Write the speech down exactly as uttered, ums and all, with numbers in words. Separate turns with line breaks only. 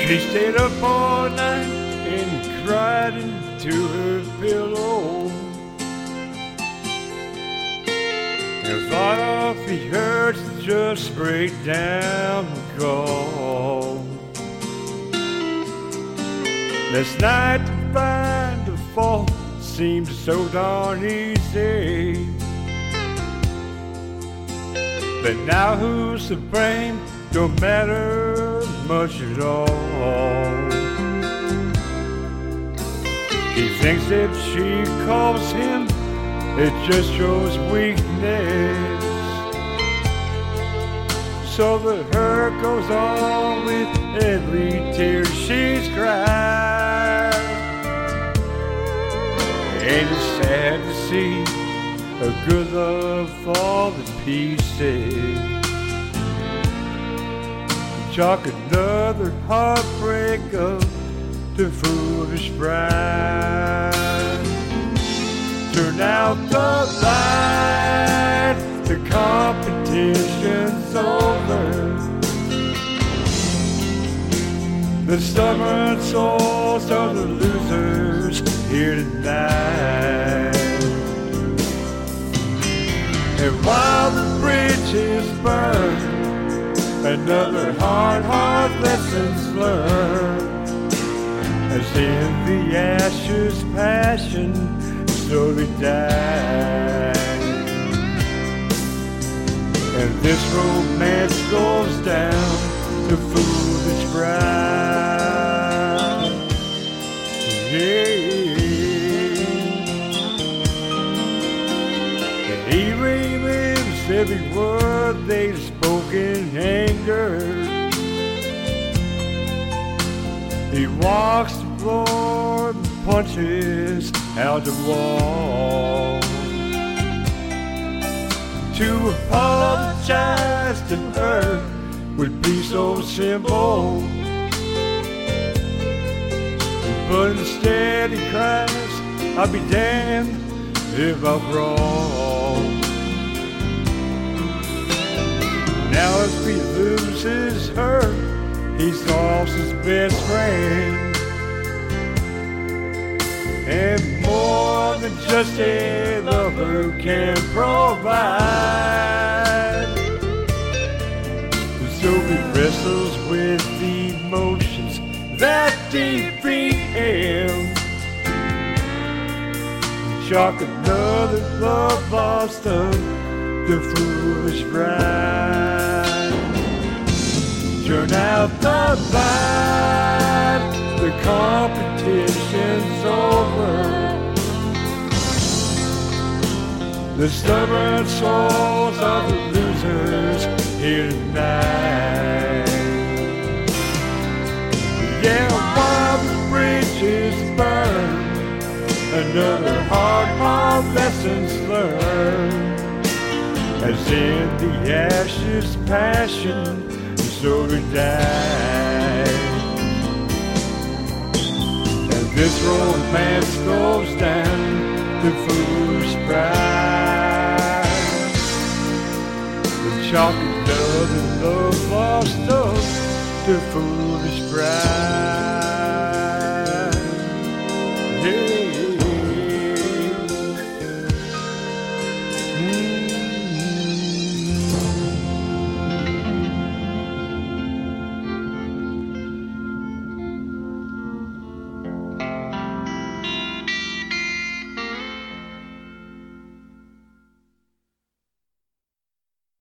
She stayed up all night and cried into her pillow. And thought of the urge to just break down and go. Last night to find the fault seemed so darn easy. But now who's to blame don't matter much at all. He thinks that she calls him, it just shows weakness. So the hurt goes on with every tear she's cried. And it's sad to see a good love fall to pieces. Chalk another heartbreak up to foolish pride. Turn out the light, the competition's over. The stubborn souls are the losers here tonight. And while the bridges burn, another hard, hard lesson's learned. As in the ashes, passion slowly dies. And this romance goes down to foolish pride. Yeah. And he relives every word they've spoken in anger. He walks the floor and punches out the wall. To apologize to her would be so simple, but instead he cries, I'll be damned if I'm wrong. Now if he loses her, he's lost his best friend. And more than just a lover can provide. So he wrestles with the emotions that defeat him. Chalk another love lost up the foolish bride. Turn out the light, the competition's over. The stubborn souls are the losers here tonight. Yeah, while the bridges burn, another hard, hard lesson's learned. As in the ashes, passion slowly die. And this romance goes down to foolish pride. The chalk another love lost up to foolish pride.